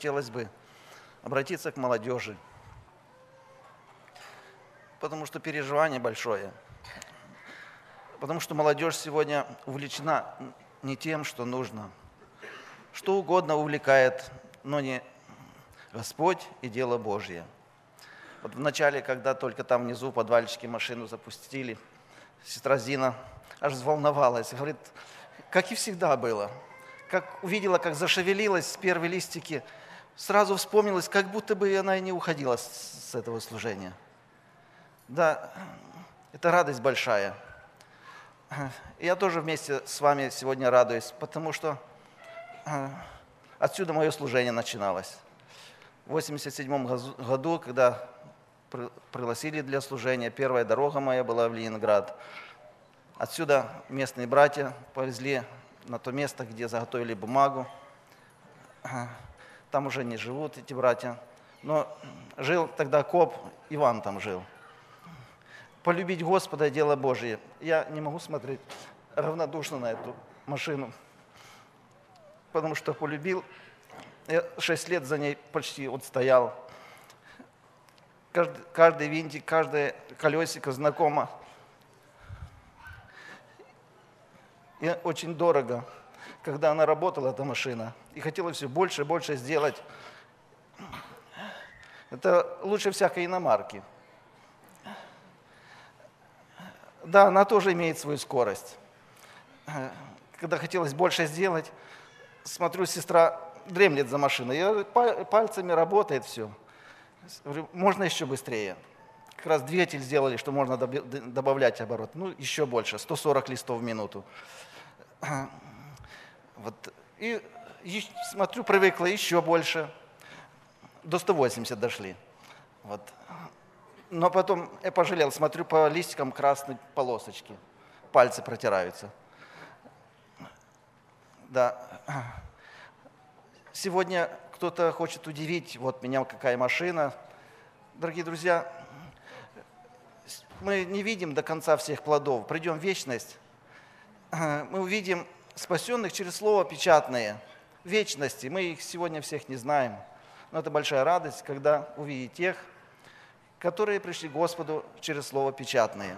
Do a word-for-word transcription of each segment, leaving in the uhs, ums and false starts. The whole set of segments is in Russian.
хотелось бы обратиться к молодежи, потому что переживание большое. Потому что молодежь сегодня увлечена не тем, что нужно. Что угодно увлекает, но не Господь и дело Божье. Вот вначале, когда только там внизу в подвальчике машину запустили, сестра Зина аж взволновалась. Говорит, как и всегда было. Как увидела, как зашевелилась первые листики, сразу вспомнилась, как будто бы она и не уходила с, с этого служения. Да, это радость большая. Я тоже вместе с вами сегодня радуюсь, потому что отсюда мое служение начиналось. В восемьдесят седьмом году, когда пригласили для служения, первая дорога моя была в Ленинград. Отсюда местные братья повезли на то место, где заготовили бумагу. Там уже не живут эти братья. Но жил тогда коп, Иван там жил. Полюбить Господа – дело Божие. Я не могу смотреть равнодушно на эту машину, потому что полюбил. Я шесть лет за ней почти вот стоял. Каждый, каждый винтик, каждое колесико знакомо. И очень дорого, когда она работала, эта машина, и хотела все больше и больше сделать. Это лучше всякой иномарки. Да, она тоже имеет свою скорость. Когда хотелось больше сделать, смотрю, сестра дремлет за машиной, и пальцами работает все. Говорю, можно еще быстрее. Как раз двигатель сделали, что можно добавлять оборот. Ну, еще больше, сто сорок листов в минуту. Вот. И, и смотрю, привыкла еще больше. До ста восьмидесяти дошли. Вот. Но потом я пожалел, смотрю, по листикам красные полосочки. Пальцы протираются. Да. Сегодня кто-то хочет удивить, вот меня какая машина. Дорогие друзья, мы не видим до конца всех плодов. Придем в вечность, мы увидим спасенных через слово печатное. В вечности мы их сегодня всех не знаем. Но это большая радость, когда увидеть тех, которые пришли к Господу через слово печатное.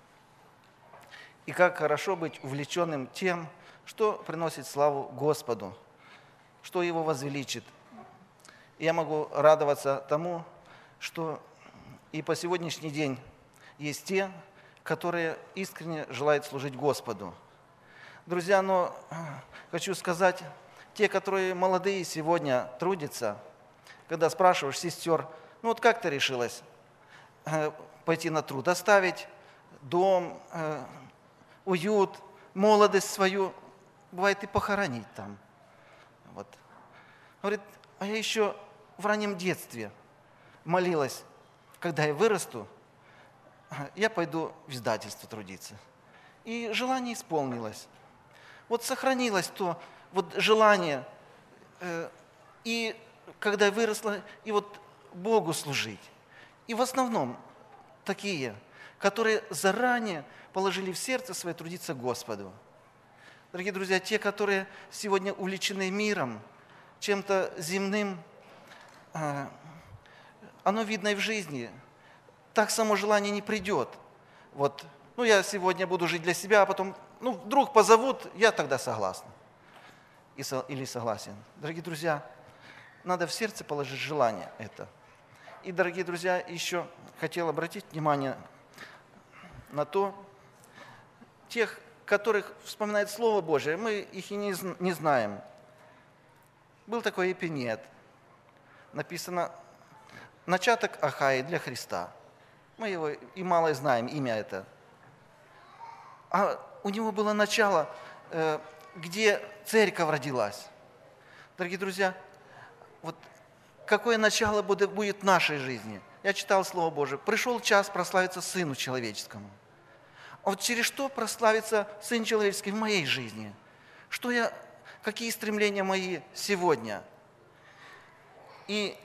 И как хорошо быть увлеченным тем, что приносит славу Господу, что Его возвеличит. И я могу радоваться тому, что и по сегодняшний день есть те, которые искренне желают служить Господу. Друзья, но хочу сказать, те, которые молодые сегодня трудятся, когда спрашиваешь сестер, ну вот как ты решилась пойти на труд, оставить дом, уют, молодость свою, бывает и похоронить там. Вот. Говорит, а я еще в раннем детстве молилась, когда я вырасту, я пойду в издательство трудиться. И желание исполнилось. Вот сохранилось то вот желание, э, и когда я выросла, и вот Богу служить. И в основном такие, которые заранее положили в сердце свое трудиться Господу. Дорогие друзья, те, которые сегодня увлечены миром, чем-то земным, э, оно видно и в жизни. Так само желание не придет. Вот, ну я сегодня буду жить для себя, а потом, ну вдруг позовут, я тогда согласна. И, или согласен. Дорогие друзья, надо в сердце положить желание это. И, дорогие друзья, еще хотел обратить внимание на то, тех, которых вспоминает Слово Божие, мы их и не, не знаем. Был такой Епинет. Написано «Начаток Ахаи для Христа». Мы его и мало знаем, имя это. А у него было начало, где церковь родилась. Дорогие друзья, вот какое начало будет в нашей жизни? Я читал Слово Божие. Пришел час прославиться Сыну Человеческому. А вот через что прославится Сын Человеческий в моей жизни? Что я, какие стремления мои сегодня? И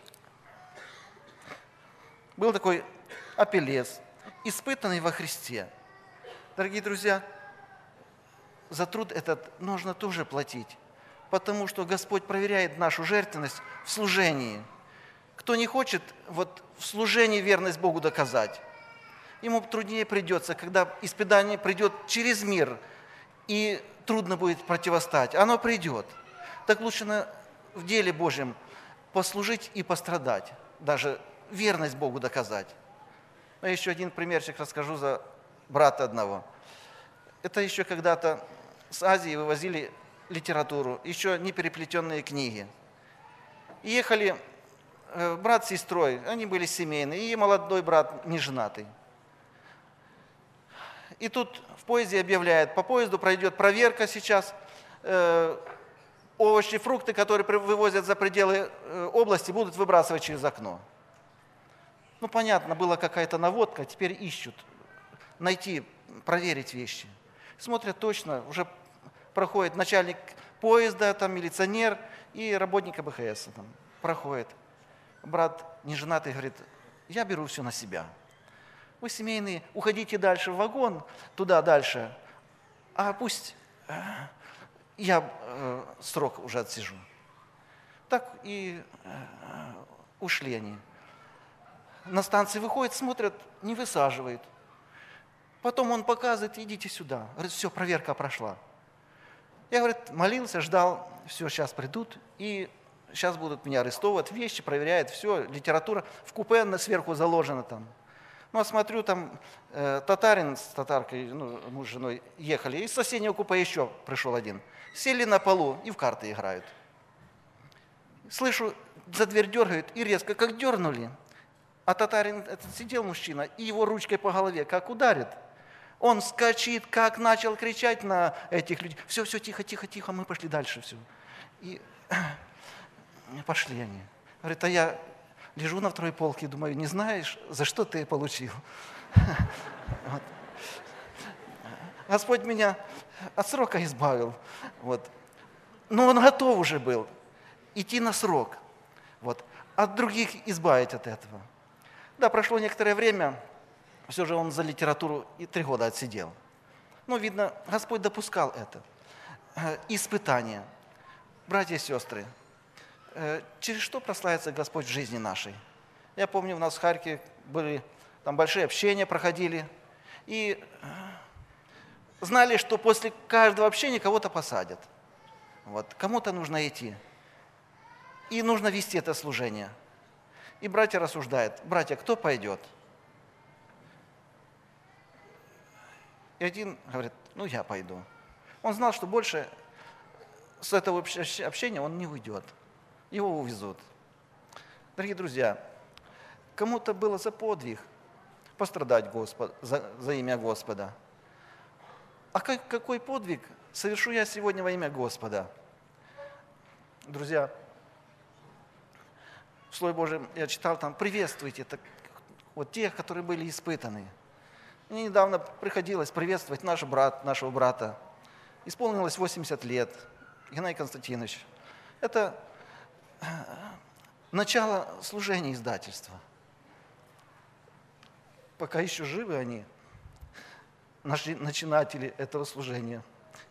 был такой Апеллес, испытанный во Христе. Дорогие друзья, за труд этот нужно тоже платить. потому что Господь проверяет нашу жертвенность в служении. Кто не хочет вот в служении верность Богу доказать, ему труднее придется, когда испытание придет через мир, и трудно будет противостать. Оно придет. Так лучше на, в деле Божьем послужить и пострадать, даже верность Богу доказать. Но еще один примерчик расскажу за брата одного. Это еще когда-то с Азии вывозили литературу, еще не переплетенные книги. И ехали брат с сестрой, они были семейные, и молодой брат неженатый. И тут в поезде объявляют, по поезду пройдет проверка сейчас, э, овощи, фрукты, которые вывозят за пределы э, области, будут выбрасывать через окно. Ну, понятно, была какая-то наводка, теперь ищут, найти, проверить вещи. Смотрят точно, уже проходит начальник поезда, там милиционер и работник А Бэ Ха Эс там проходит. Брат неженатый говорит, я беру все на себя. Вы семейные, уходите дальше в вагон, туда дальше, а пусть э, я э, срок уже отсижу. Так и э, ушли они. На станции выходят, смотрят, не высаживают. Потом он показывает, идите сюда. Говорит, все, проверка прошла. Я, говорит, молился, ждал, все, сейчас придут, и сейчас будут меня арестовывать, вещи проверяют, все, литература в купе сверху заложена там. Ну, а смотрю, там э, татарин с татаркой, ну, муж с женой ехали, и из соседнего купе еще пришел один. Сели на полу и в карты играют. Слышу, за дверь дергают, и резко как дернули. А татарин, этот сидел мужчина, и его ручкой по голове как ударит. Он скачит, как начал кричать на этих людей. Все, все, тихо, тихо, тихо, мы пошли дальше. Все. И пошли они. Говорит, а я лежу на второй полке и думаю, не знаешь, за что ты получил? Вот. Господь меня от срока избавил. Вот. Но он готов уже был идти на срок. Вот. От других избавить от этого. Да, прошло некоторое время, все же он за литературу и три года отсидел. Но, видно, Господь допускал это. Испытания. Братья и сестры, через что прославится Господь в жизни нашей? Я помню, у нас в Харькове были, там большие общения проходили, и знали, что после каждого общения кого-то посадят. Вот. Кому-то нужно идти. И нужно вести это служение. И братья рассуждают, братья, кто пойдет? И один говорит, ну я пойду. Он знал, что больше с этого общения он не уйдет. Его увезут. Дорогие друзья, кому-то было за подвиг пострадать Господ, за, за имя Господа. А как, какой подвиг совершу я сегодня во имя Господа? Друзья, в Слове Божьем я читал там, приветствуйте так, вот тех, которые были испытаны. Мне недавно приходилось приветствовать наш брат, нашего брата. Исполнилось восемьдесят лет. Геннадий Константинович. Это начало служения издательства. Пока еще живы они, наши начинатели этого служения.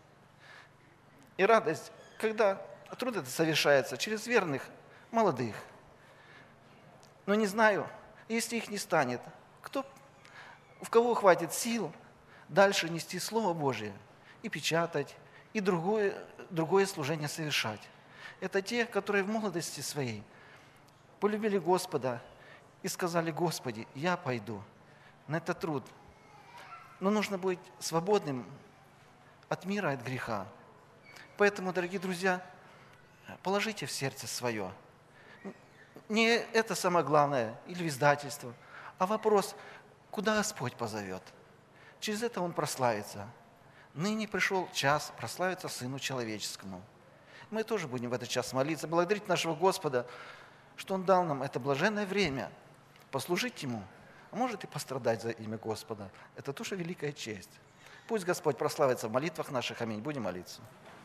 И радость, когда труд это совершается через верных, молодых. Но не знаю, если их не станет, кто, в кого хватит сил дальше нести Слово Божие и печатать, и другое, другое служение совершать. Это те, которые в молодости своей полюбили Господа и сказали, Господи, я пойду на этот труд. Но нужно быть свободным от мира, от греха. Поэтому, дорогие друзья, положите в сердце свое. Не это самое главное, или в издательство, а вопрос, куда Господь позовет. Через это Он прославится. Ныне пришел час прославиться Сыну Человеческому. Мы тоже будем в этот час молиться, благодарить нашего Господа, что Он дал нам это блаженное время послужить Ему, а может и пострадать за имя Господа. Это тоже великая честь. Пусть Господь прославится в молитвах наших. Аминь. Будем молиться.